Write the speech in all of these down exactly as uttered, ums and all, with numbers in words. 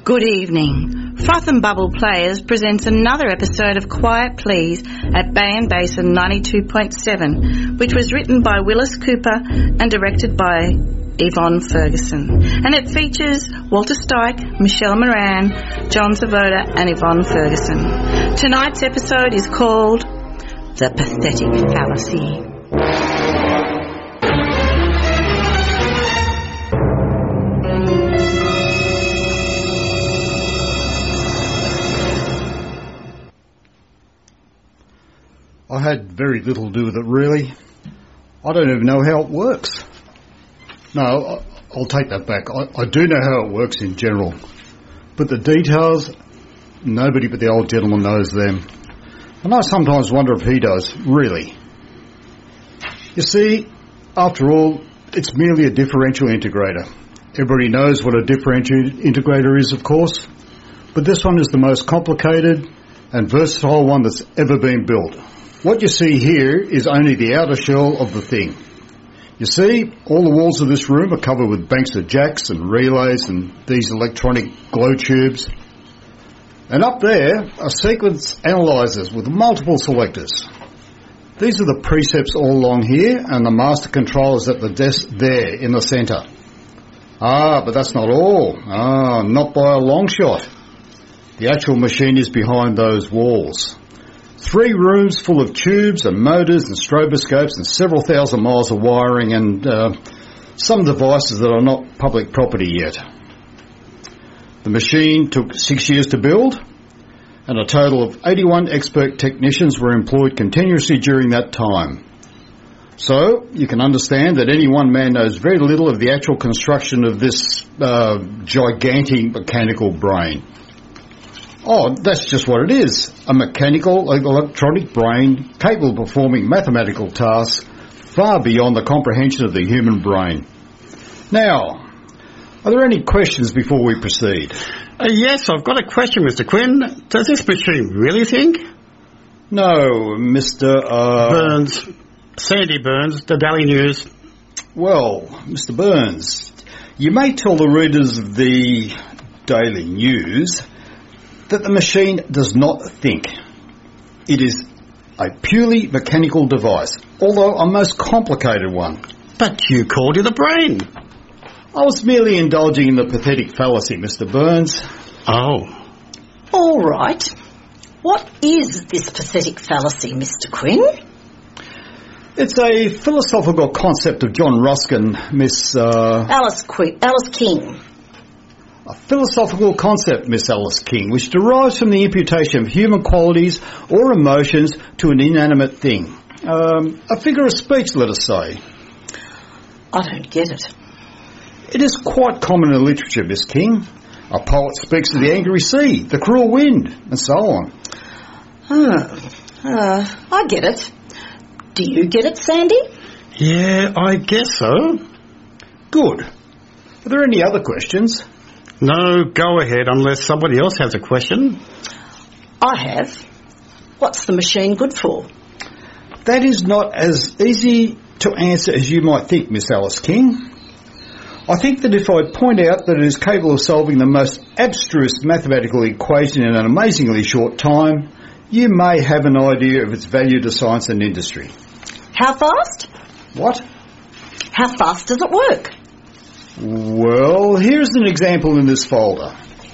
Good evening. Froth and Bubble Players presents another episode of Quiet Please at Bay and Basin ninety-two point seven, which was written by Willis Cooper and directed by Yvonne Ferguson. And it features Walter Stike, Michelle Moran, John Savoda and Yvonne Ferguson. Tonight's episode is called The Pathetic Fallacy. I had very little to do with it, really. I don't even know how it works. No, I'll take that back. I, I do know how it works in general. But the details, nobody but the old gentleman knows them. And I sometimes wonder if he does, really. You see, after all, it's merely a differential integrator. Everybody knows what a differential integrator is, of course. But this one is the most complicated and versatile one that's ever been built. What you see here is only the outer shell of the thing. You see, all the walls of this room are covered with banks of jacks and relays and these electronic glow tubes. And up there are sequence analyzers with multiple selectors. These are the precepts all along here, and the master controllers at the desk there in the centre. Ah, but that's not all. Ah, not by a long shot. The actual machine is behind those walls. Three rooms full of tubes and motors and stroboscopes and several thousand miles of wiring and uh, some devices that are not public property yet. The machine took six years to build, and a total of eighty-one expert technicians were employed continuously during that time. So you can understand that any one man knows very little of the actual construction of this uh, gigantic mechanical brain. Oh, that's just what it is. A mechanical electronic brain capable of performing mathematical tasks far beyond the comprehension of the human brain. Now, are there any questions before we proceed? Uh, yes, I've got a question, Mister Quinn. Does this machine really think? No, Mister Uh... Burns. Sandy Burns, the Daily News. Well, Mister Burns, you may tell the readers of the Daily News that the machine does not think. It is a purely mechanical device, although a most complicated one. But you called it a brain. I was merely indulging in the pathetic fallacy, Mister Burns. Oh. All right. What is this pathetic fallacy, Mister Quinn? It's a philosophical concept of John Ruskin, Miss... Uh, Alice, Qu- Alice King. A philosophical concept, Miss Alice King, which derives from the imputation of human qualities or emotions to an inanimate thing. Um, a figure of speech, let us say. I don't get it. It is quite common in literature, Miss King. A poet speaks of the angry sea, the cruel wind, and so on. Oh, uh, I get it. Do you get it, Sandy? Yeah, I guess so. Good. Are there any other questions? No, go ahead, unless somebody else has a question. I have. What's the machine good for? That is not as easy to answer as you might think, Miss Alice King. I think that if I point out that it is capable of solving the most abstruse mathematical equation in an amazingly short time, you may have an idea of its value to science and industry. How fast? What? How fast does it work? Well, here's an example in this folder.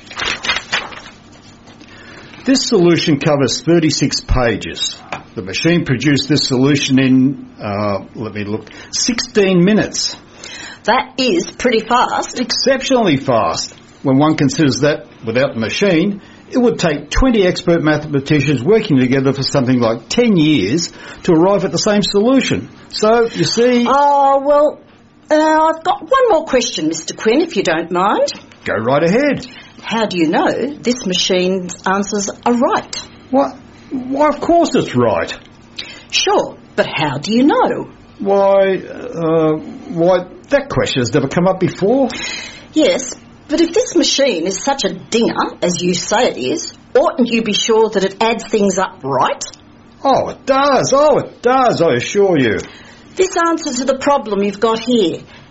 This solution covers thirty-six pages. The machine produced this solution in, uh, let me look, sixteen minutes. That is pretty fast. Exceptionally fast. When one considers that, without the machine, it would take twenty expert mathematicians working together for something like ten years to arrive at the same solution. So, you see... Oh, well... Uh, I've got one more question, Mister Quinn, if you don't mind. Go right ahead. How do you know this machine's answers are right? What? Why, of course it's right. Sure, but how do you know? Why, uh, why, that question has never come up before. Yes, but if this machine is such a dinger, as you say it is, oughtn't you be sure that it adds things up right? Oh, it does. Oh, it does, I assure you. This answer to the problem you've got here.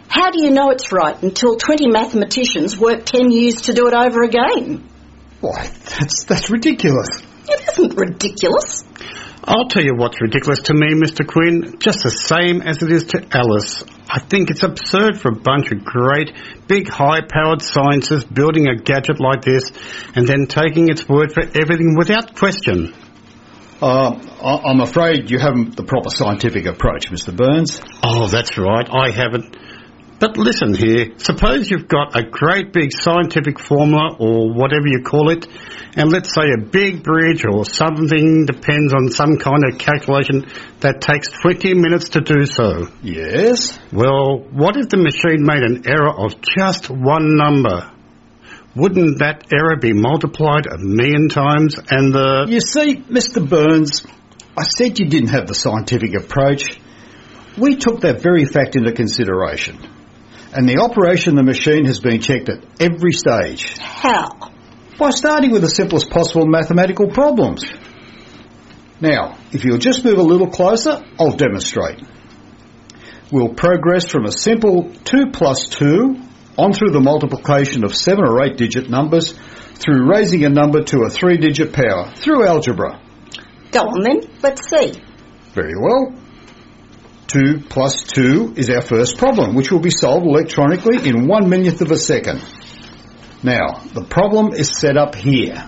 How do you know it's right until twenty mathematicians work ten years to do it over again? Why, that's, that's ridiculous. It isn't ridiculous. I'll tell you what's ridiculous to me, Mister Quinn, just the same as it is to Alice. I think it's absurd for a bunch of great, big, high-powered scientists building a gadget like this and then taking its word for everything without question. Uh, I- I'm afraid you haven't the proper scientific approach, Mister Burns. Oh, that's right, I haven't. But listen here, suppose you've got a great big scientific formula or whatever you call it, and let's say a big bridge or something depends on some kind of calculation that takes twenty minutes to do so. Yes? Well, what if the machine made an error of just one number? Wouldn't that error be multiplied a million times and the... You see, Mister Burns, I said you didn't have the scientific approach. We took that very fact into consideration. And the operation of the machine has been checked at every stage. How? By starting with the simplest possible mathematical problems. Now, if you'll just move a little closer, I'll demonstrate. We'll progress from a simple two plus two on through the multiplication of seven or eight digit numbers through raising a number to a three digit power through algebra. Go on then, let's see. Very well. two plus two is our first problem, which will be solved electronically in one millionth of a second. Now, the problem is set up here.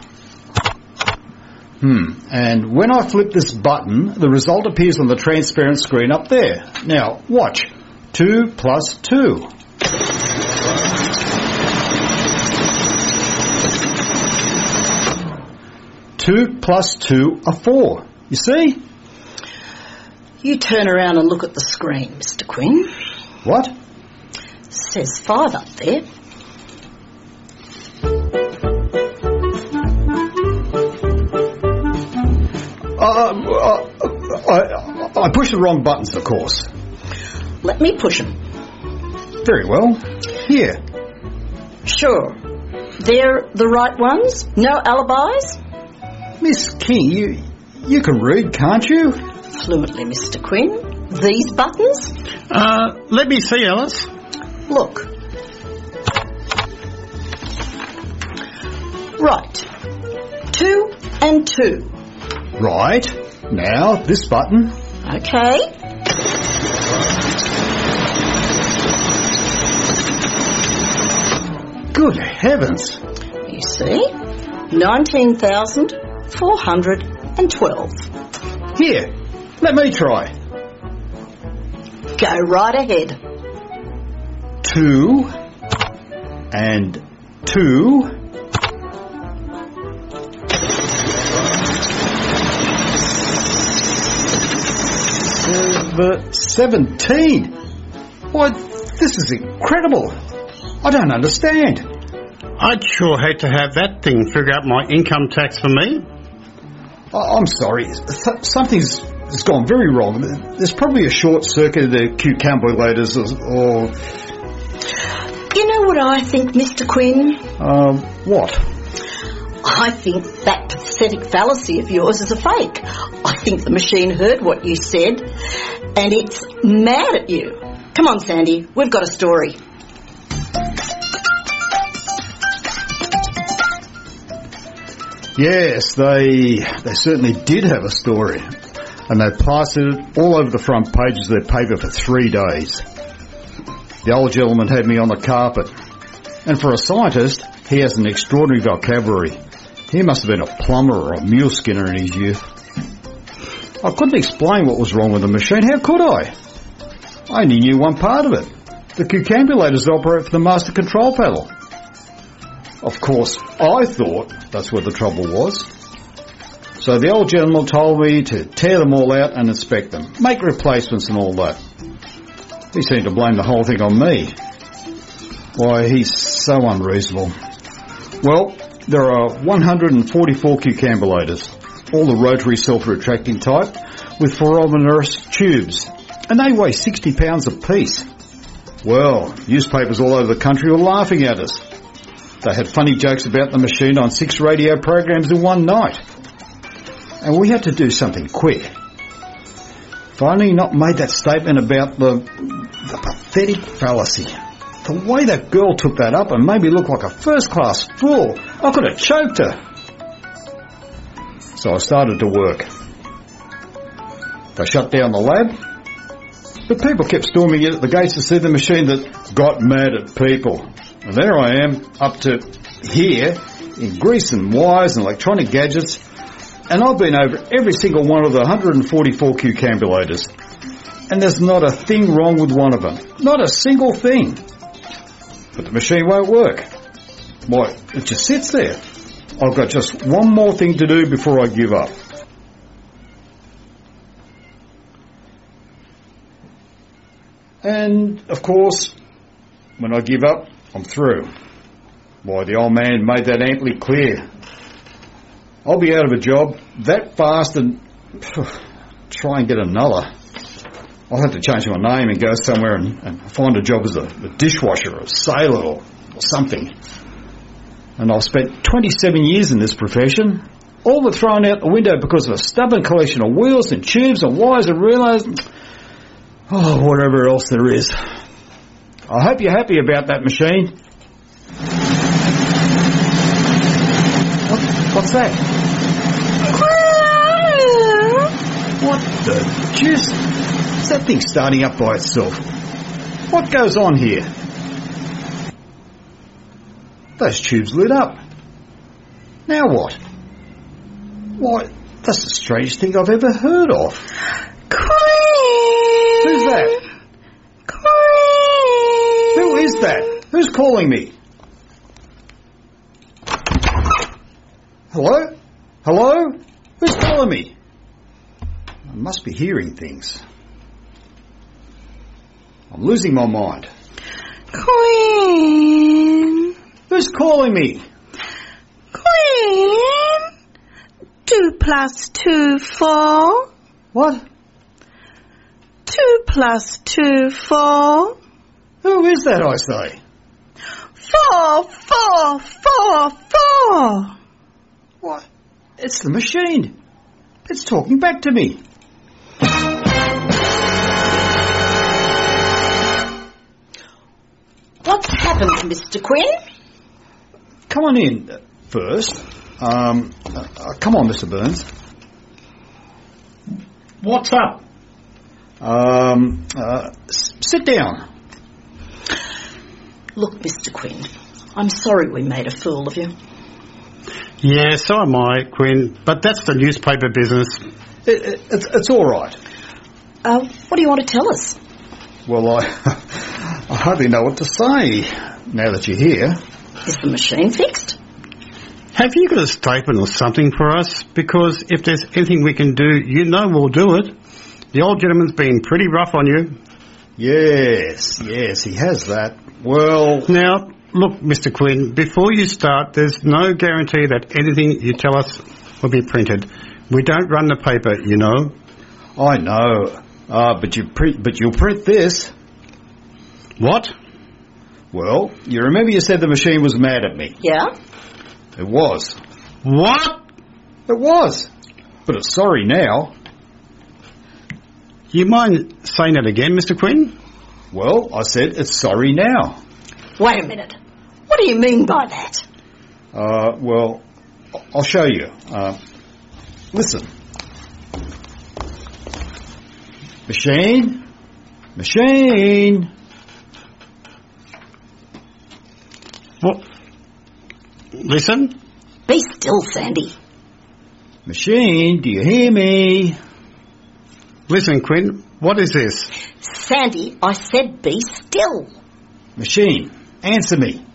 Hmm, and when I flip this button, the result appears on the transparent screen up there. Now, watch. two plus two. two plus two are four. You see? You turn around and look at the screen, Mister Quinn. What? Says five up there. Uh, uh, I, I pushed the wrong buttons, of course. Let me push them. Very well. Here. Sure. They're the right ones? No alibis? Miss King, you you can read, can't you? Fluently, Mister Quinn. These buttons? Uh, let me see, Alice. Look. Right. Two and two. Right. Now, this button. Okay. Good heavens. You see? nineteen thousand four hundred twelve. Here, let me try. Go right ahead. Two and two. Uh, seventeen. Why, this is incredible. I don't understand. I'd sure hate to have that thing figure out my income tax for me. I- I'm sorry. Th- something's has gone very wrong. There's probably a short circuit of the cucambulators or... or You know what I think, Mister Quinn? um, what? I think that pathetic fallacy of yours is a fake. I think the machine heard what you said and it's mad at you. Come on, Sandy, we've got a story. Yes, they they certainly did have a story. And they plastered it all over the front pages of their paper for three days. The old gentleman had me on the carpet. And for a scientist, he has an extraordinary vocabulary. He must have been a plumber or a mule skinner in his youth. I couldn't explain what was wrong with the machine. How could I? I only knew one part of it. The cucambulators that operate for the master control panel. Of course, I thought that's where the trouble was. So the old gentleman told me to tear them all out and inspect them, make replacements and all that. He seemed to blame the whole thing on me. Why, he's so unreasonable. Well, there are one hundred forty-four cucambulators, all the rotary self-retracting type, with foraminous tubes, and they weigh sixty pounds apiece. Well, newspapers all over the country were laughing at us. They had funny jokes about the machine on six radio programs in one night. And we had to do something quick. Funny not made that statement about the, the pathetic fallacy. The way that girl took that up and made me look like a first-class fool. I could have choked her. So I started to work. They shut down the lab, but people kept storming in at the gates to see the machine that got mad at people. And there I am, up to here, in grease and wires and electronic gadgets, and I've been over every single one of the one hundred forty-four Cucambulators. And there's not a thing wrong with one of them. Not a single thing. But the machine won't work. Why, it just sits there. I've got just one more thing to do before I give up. And, of course, when I give up, I'm through. Why, the old man made that amply clear. I'll be out of a job that fast and phew, try and get another. I'll have to change my name and go somewhere and, and find a job as a, a dishwasher or a sailor or, or something. And I've spent twenty-seven years in this profession, all but thrown out the window because of a stubborn collection of wheels and tubes and wires and relays and oh, whatever else there is. I hope you're happy about that machine. What, what's that? What the juice? Is that thing starting up by itself? What goes on here? Those tubes lit up. Now what? Why, that's the strangest thing I've ever heard of. Queen! Who's that? Queen! Who is that? Who's calling me? Hello? Hello? Who's calling me? I must be hearing things. I'm losing my mind. Queen! Who's calling me? Queen! Two plus two, four. What? Two plus two, four. Who is that, I say? Four, four, four, four. What? It's the machine. It's talking back to me. What's happened, Mister Quinn? Come on in uh, first. Um, uh, uh, come on, Mister Burns. What's up? Um, uh, s- sit down. Look, Mister Quinn, I'm sorry we made a fool of you. Yeah, so am I, Quinn. But that's the newspaper business. It, it, it's, it's all right. Uh, what do you want to tell us? Well, I, I hardly know what to say now that you're here. Is the machine fixed? Have you got a statement or something for us? Because if there's anything we can do, you know we'll do it. The old gentleman's been pretty rough on you. Yes, yes, he has that. Well... Now, look, Mister Quinn, before you start, there's no guarantee that anything you tell us will be printed. We don't run the paper, you know. I know. Uh, but, you print, but you'll print this. What? Well, you remember you said the machine was mad at me. Yeah? It was. What? It was. But it's sorry now. You mind saying that again, Mister Quinn? Well, I said it's sorry now. Wait a minute. What do you mean by that? Uh, well, I'll show you. Uh, listen. Machine? Machine? What? Listen? Be still, Sandy. Machine, do you hear me? Listen, Quinn, what is this? Sandy, I said be still. Machine, answer me.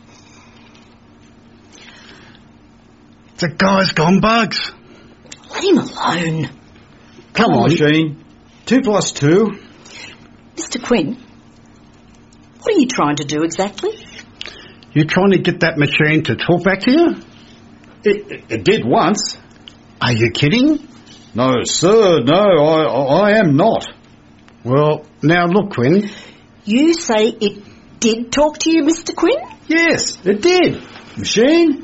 The guy's gone bugs. Let him alone. Come on, Machine. Two plus two. Mister Quinn, what are you trying to do exactly? You trying to get that machine to talk back to you? It, it, it did once. Are you kidding? No, sir, no, I, I am not. Well, now look, Quinn. You say it did talk to you, Mister Quinn? Yes, it did. Machine?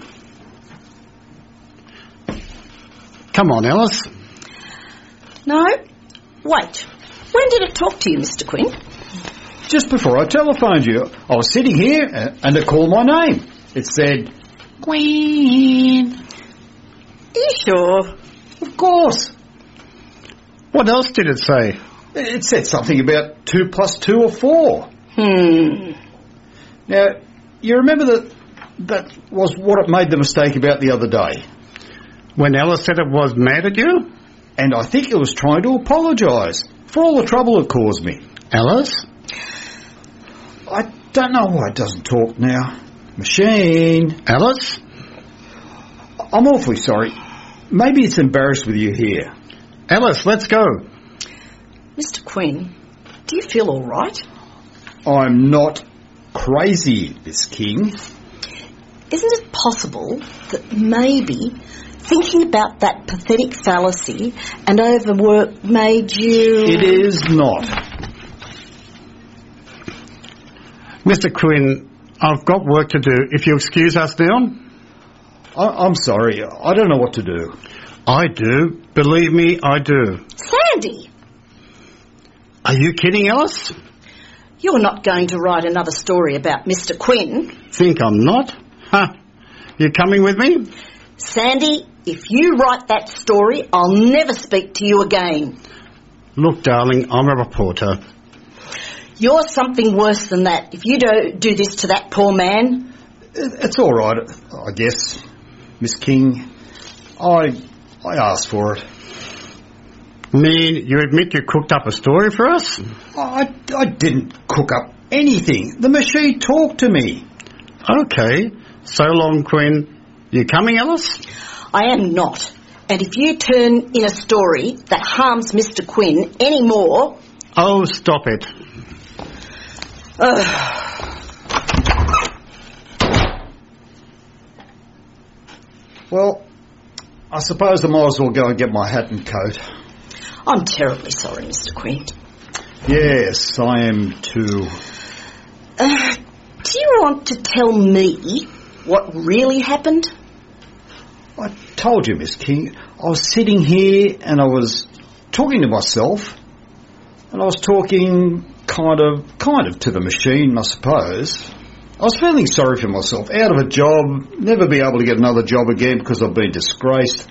Come on, Alice. No, Wait, when did it talk to you, Mister Quinn? Just before I telephoned you, I was sitting here and it called my name. It said, Queen. Are you sure? Of course. What else did it say? It said something about two plus two or four. Hmm. Now, you remember that that was what it made the mistake about the other day. When Alice said it was mad at you? And I think it was trying to apologise for all the trouble it caused me. Alice? I don't know why it doesn't talk now. Machine. Alice? I'm awfully sorry. Maybe it's embarrassed with you here. Alice, let's go. Mister Quinn, do you feel all right? I'm not crazy, Miss King. Isn't it possible that maybe thinking about that pathetic fallacy and overwork made you... It is not. Mister Quinn, I've got work to do. If you excuse us now. I- I'm sorry. I don't know what to do. I do. Believe me, I do. Sandy! Are you kidding, Alice? You're not going to write another story about Mister Quinn. Think I'm not? Huh. You coming with me? Sandy, if you write that story, I'll never speak to you again. Look, darling, I'm a reporter. You're something worse than that. If you don't do this to that poor man... It's all right, I guess, Miss King. I I asked for it. Mean you admit you cooked up a story for us? I, I didn't cook up anything. The machine talked to me. Okay. So long, Quinn. You coming, Alice? I am not. And if you turn in a story that harms Mister Quinn any more... Oh, stop it. Ugh. Well, I suppose I might as well go and get my hat and coat. I'm terribly sorry, Mister Quinn. Yes, I am too. Uh, do you want to tell me what really happened? I told you, Miss King. I was sitting here and I was talking to myself, and I was talking kind of, kind of to the machine, I suppose. I was feeling sorry for myself. Out of a job, never be able to get another job again because I've been disgraced.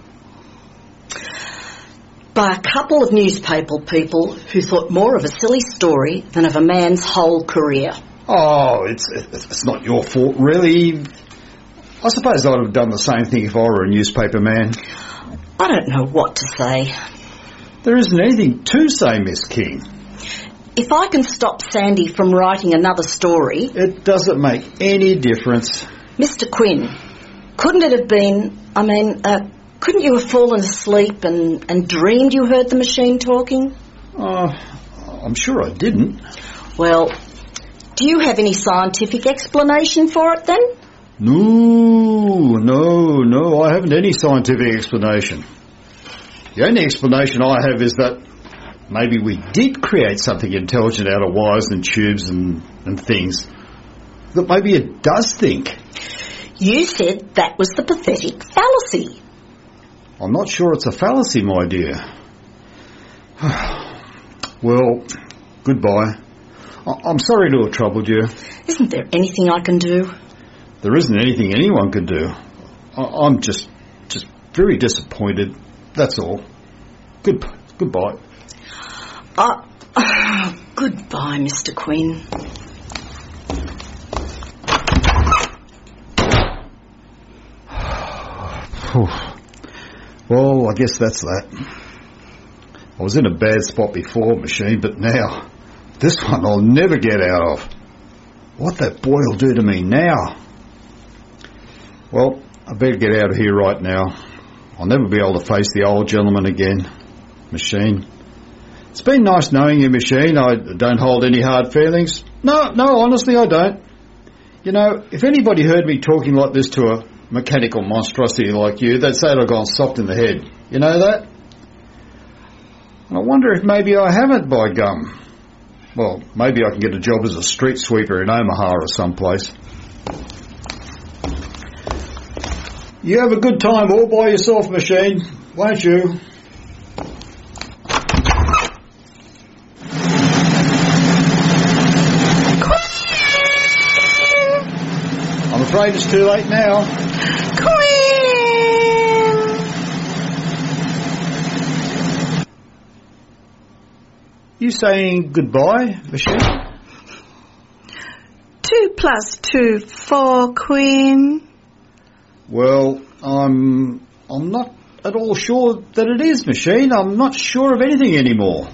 By a couple of newspaper people who thought more of a silly story than of a man's whole career. Oh, it's it's not your fault, really. I suppose I'd have done the same thing if I were a newspaper man. I don't know what to say. There isn't anything to say, Miss King. If I can stop Sandy from writing another story... It doesn't make any difference. Mister Quinn, couldn't it have been... I mean, uh, couldn't you have fallen asleep and, and dreamed you heard the machine talking? Uh, I'm sure I didn't. Well, do you have any scientific explanation for it then? No, no, no, I haven't any scientific explanation. The only explanation I have is that maybe we did create something intelligent out of wires and tubes and, and things. That maybe it does think. You said that was the pathetic fallacy. I'm not sure it's a fallacy, my dear. Well, goodbye. I- I'm sorry to have troubled you. Isn't there anything I can do? There isn't anything anyone can do. I- I'm just, just very disappointed. That's all. Good, goodbye. Uh, uh, goodbye, Mister Quinn. Well, I guess that's that. I was in a bad spot before, machine, but now, this one I'll never get out of. What that boy will do to me now. Well, I better get out of here right now. I'll never be able to face the old gentleman again. Machine. It's been nice knowing you, Machine. I don't hold any hard feelings. No, no, honestly I don't. You know, if anybody heard me talking like this to a mechanical monstrosity like you, they'd say I'd gone soft in the head. You know that? I wonder if maybe I haven't, by gum. Well, maybe I can get a job as a street sweeper in Omaha or someplace. You have a good time all by yourself, Machine, won't you? afraid it's too late now. Quinn! You saying goodbye, Michelle? Two plus two, four, Quinn. Well, I'm I'm not at all sure that it is, Machine. I'm not sure of anything anymore.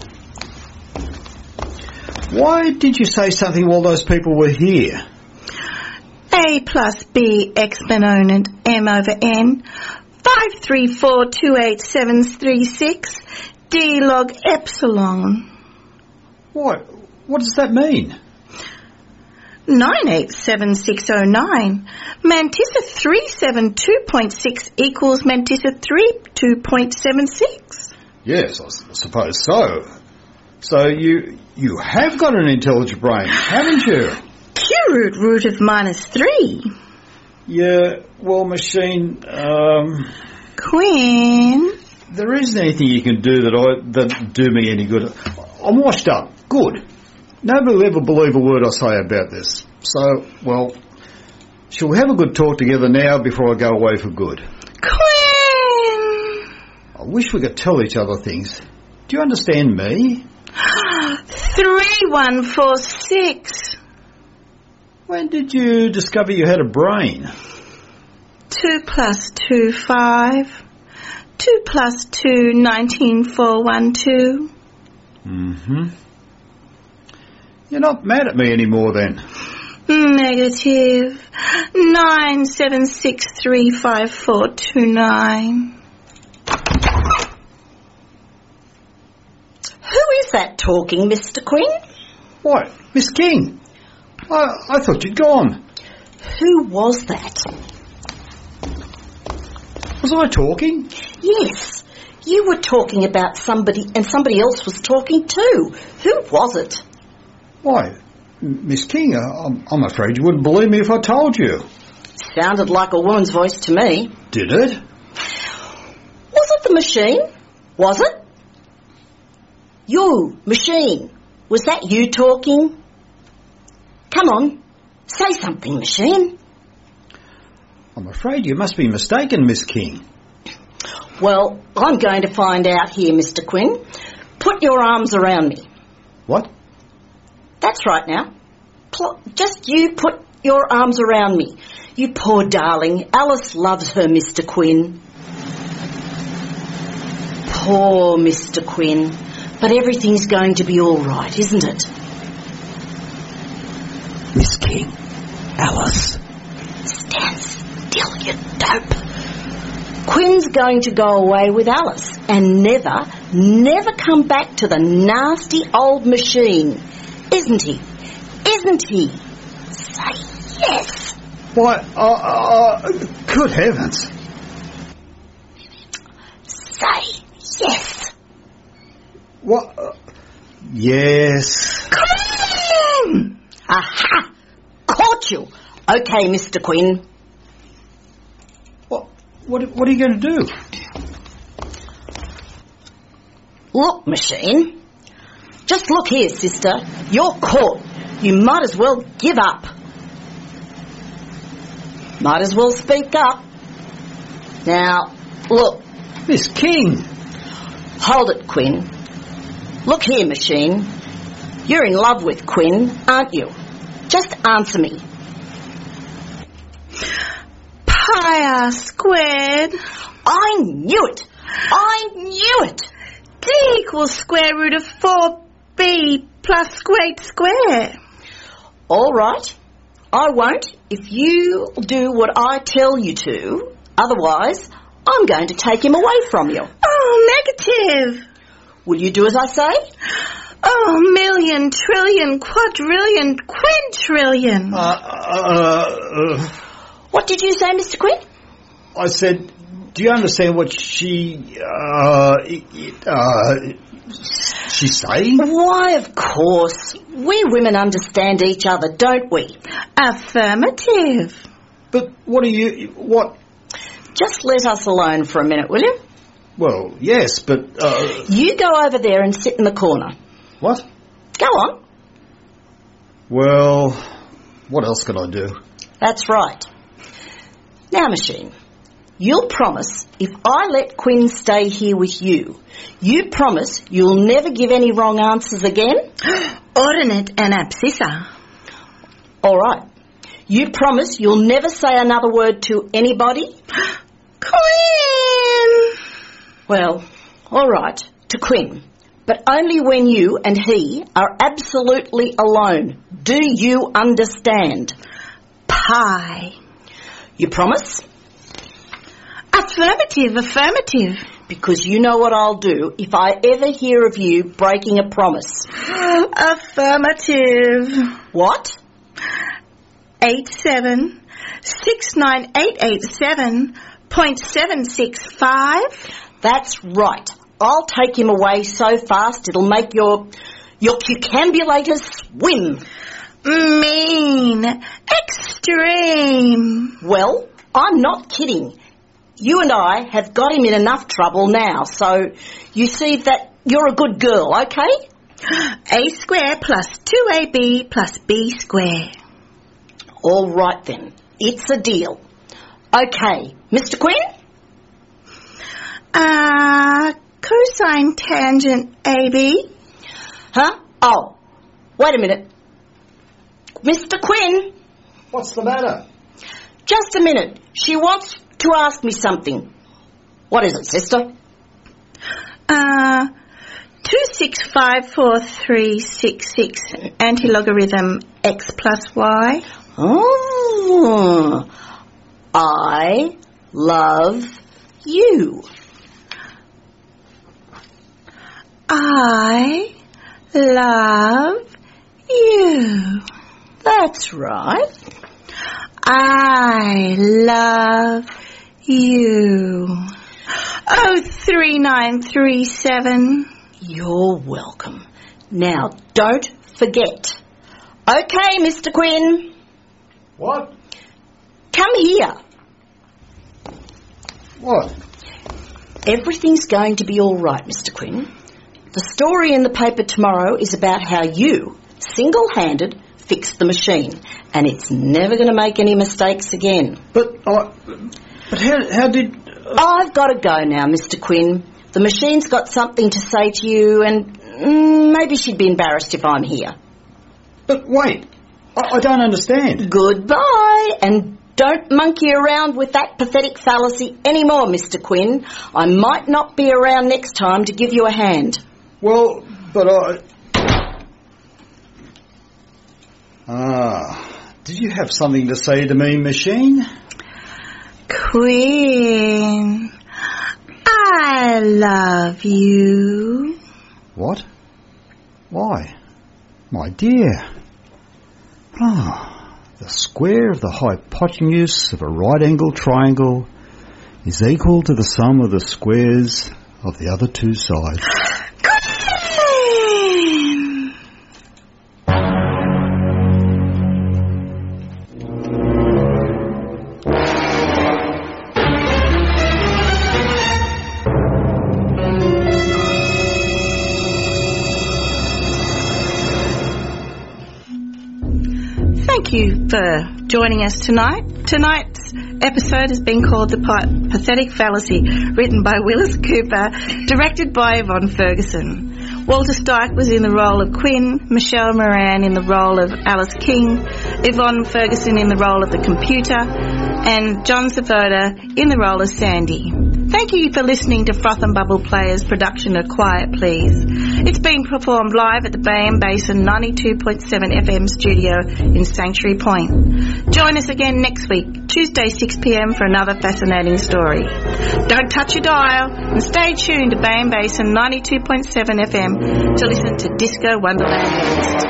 Why did you say something while those people were here? A plus B exponent M over N. Five three four two eight seven three six. D log epsilon. What? What does that mean? Nine eight seven six oh nine. Mantissa three seven two point six equals Mantissa three two point seven six. Yes, I s- suppose so. So you you have got an intelligent brain, haven't you? Q root root of minus three. Yeah, well, Machine, um, Quinn. there isn't anything you can do that I that do me any good. I'm washed up. Good. Nobody will ever believe a word I say about this. So, well, shall we have a good talk together now before I go away for good? Quinn. I wish we could tell each other things. Do you understand me? Three one four six. When did you discover you had a brain? Two plus two, five. Two plus two, nineteen, four, one, two. Mm-hmm. You're not mad at me anymore then? Negative. Nine, seven, six, three, five, four, two, nine. Who is that talking, Mister Quinn? What? Miss King? I, I thought you'd gone. Who was that? Was I talking? Yes, you were talking about somebody and somebody else was talking too. Who was it? Why, M- Miss King, uh, I'm, I'm afraid you wouldn't believe me if I told you. Sounded like a woman's voice to me. Did it? Was it the machine? Was it? You, machine. Was that you talking? Come on, say something, machine. I'm afraid you must be mistaken, Miss King. Well, I'm going to find out here, Mister Quinn. Put your arms around me. What? That's right now. Pl- just you put your arms around me. You poor darling. Alice loves her, Mister Quinn. Poor Mister Quinn. But everything's going to be all right, isn't it? Miss King. Alice. Stand still, you dope. Quinn's going to go away with Alice and never, never come back to the nasty old machine. Isn't he? Isn't he? Say yes. Why, uh, uh, good heavens. Say yes. What? Uh, yes. Come on! Aha! Caught you. Okay, Mister Quinn. What, what, what are you going to do? Look, machine. Just look here, sister. You're caught. You might as well give up. Might as well speak up. Now, look. Miss King. Hold it, Quinn. Look here, machine. You're in love with Quinn, aren't you? Just answer me. Pi r squared. I knew it. I knew it. D equals square root of four b plus squared square. All right. I won't if you do what I tell you to. Otherwise, I'm going to take him away from you. Oh, negative. Will you do as I say? Oh, million, trillion, quadrillion, quintillion. Uh, uh, uh, What did you say, Mister Quinn? I said, do you understand what she, uh, uh, she's saying? Why, of course. We women understand each other, don't we? Affirmative. But what are you, what? Just let us alone for a minute, will you? Well, yes, but, uh... You go over there and sit in the corner. What? Go on. Well, what else could I do? That's right. Now, Machine, you'll promise if I let Quinn stay here with you, you promise you'll never give any wrong answers again? Ordinate and abscissa. All right. You promise you'll never say another word to anybody? Quinn! Well, all right, to Quinn. But only when you and he are absolutely alone. Do you understand? Pie. You promise? Affirmative, affirmative. Because you know what I'll do if I ever hear of you breaking a promise. Affirmative. What? Eight seven six nine eight eight seven point seven six five. That's right. I'll take him away so fast it'll make your your cucambulators swim. Mean. Extreme. Well, I'm not kidding. You and I have got him in enough trouble now, so you see that you're a good girl, okay? A square plus two A B plus B square. All right then. It's a deal. Okay, Mister Quinn? Uh, cosine tangent A B. Huh? Oh, wait a minute. Mister Quinn? What's the matter? Just a minute. She wants to ask me something. What is it, sister? Uh, two six five four three six six anti-logarithm x plus y. Oh, I love you. I love you. That's right. I love you. Oh, three nine three seven. You're welcome. Now, don't forget. Okay, Mister Quinn. What? Come here. What? Everything's going to be all right, Mister Quinn. The story in the paper tomorrow is about how you, single-handed, fixed the machine, and it's never going to make any mistakes again. But I... But how, how did... Uh... I've got to go now, Mister Quinn. The machine's got something to say to you, and mm, maybe she'd be embarrassed if I'm here. But wait, I, I don't understand. Goodbye, and don't monkey around with that pathetic fallacy anymore, Mister Quinn. I might not be around next time to give you a hand. Well, but I... Ah, did you have something to say to me, machine? Quinn, I love you. What? Why? My dear. Ah, the square of the hypotenuse of a right-angled triangle is equal to the sum of the squares of the other two sides. Quinn! Thank you for joining us tonight. Tonight's episode has been called The Pathetic Fallacy, written by Willis Cooper, directed by Yvonne Ferguson. Walter Stike was in the role of Quinn, Michelle Moran in the role of Alice King, Yvonne Ferguson in the role of the computer, and John Savoda in the role of Sandy. Thank you for listening to Froth and Bubble Players' production of Quiet Please. It's being performed live at the Bay and Basin ninety-two point seven F M studio in Sanctuary Point. Join us again next week, Tuesday six p m for another fascinating story. Don't touch your dial and stay tuned to Bay and Basin ninety-two point seven F M to listen to Disco Wonderland next.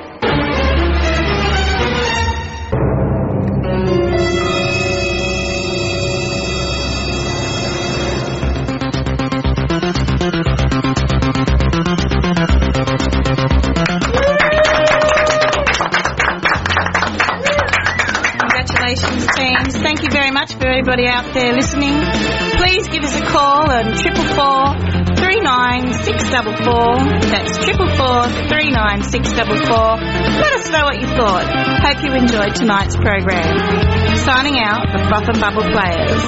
Congratulations, teams. Thank you very much for everybody out there listening. Please give us a call on triple four, three nine six four four. That's triple four three nine six four four. Let us know what you thought. Hope you enjoyed tonight's program. Signing out, the Froth and Bubble Players.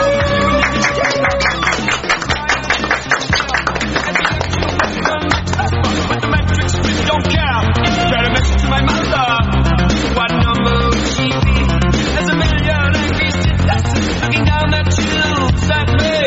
Don't care. Send a message to my mother. What number would she be? There's a million angry citizens looking down the tubes at me.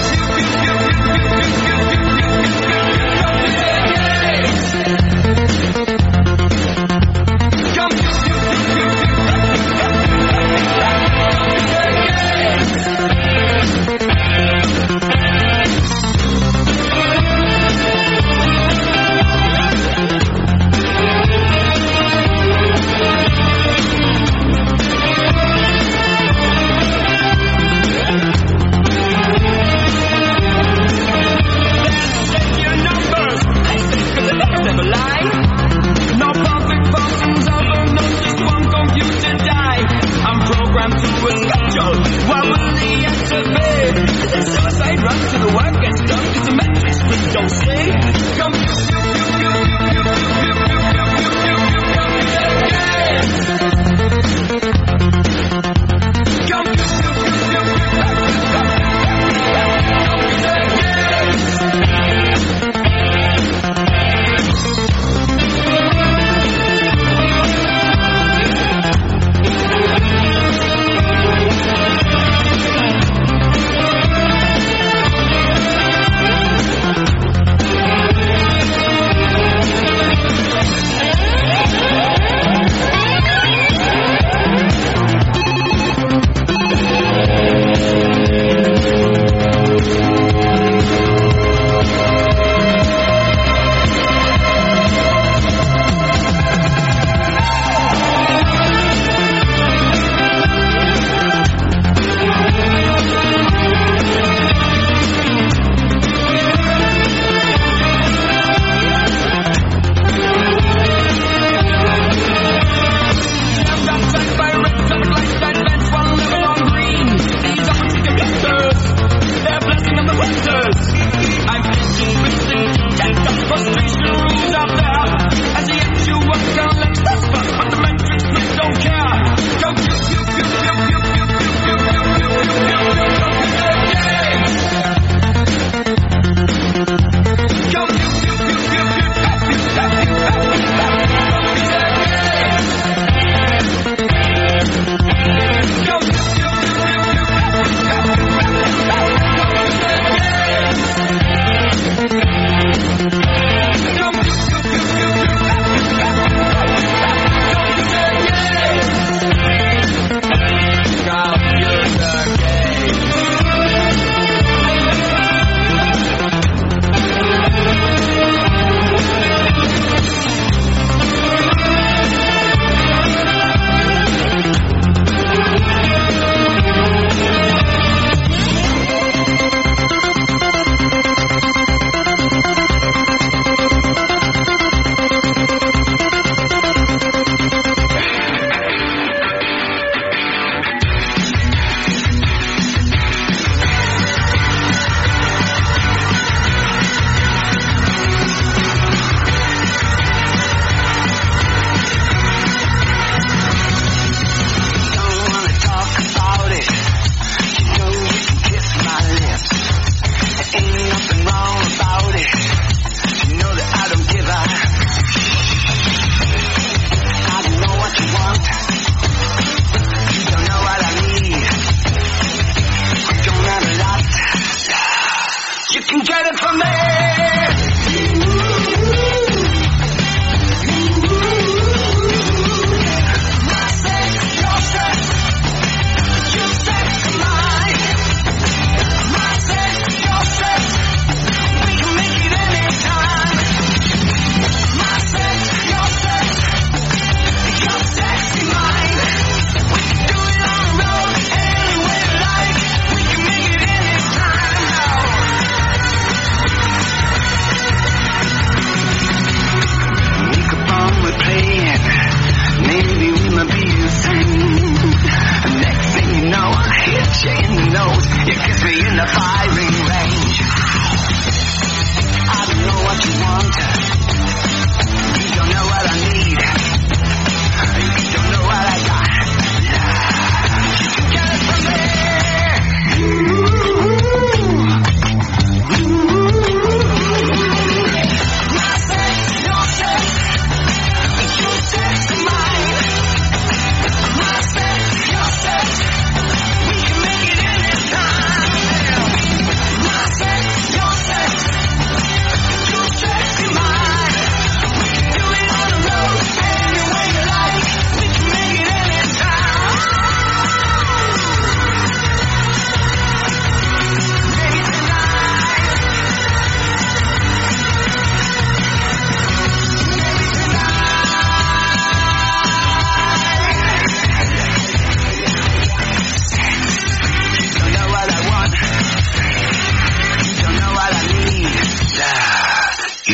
What will the answer be? Is it suicide? Run to the work, get stuck. It's a metrics, but don't say. Come,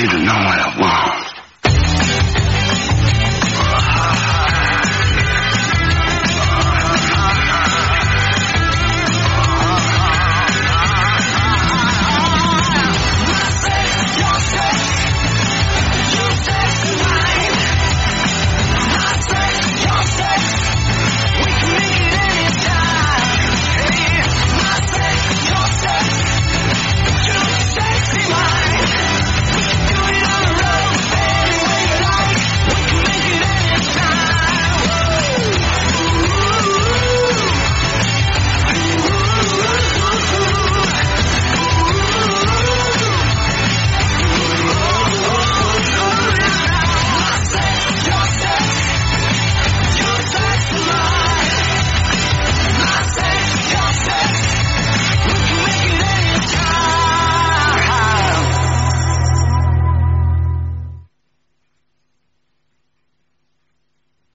you to know what I want.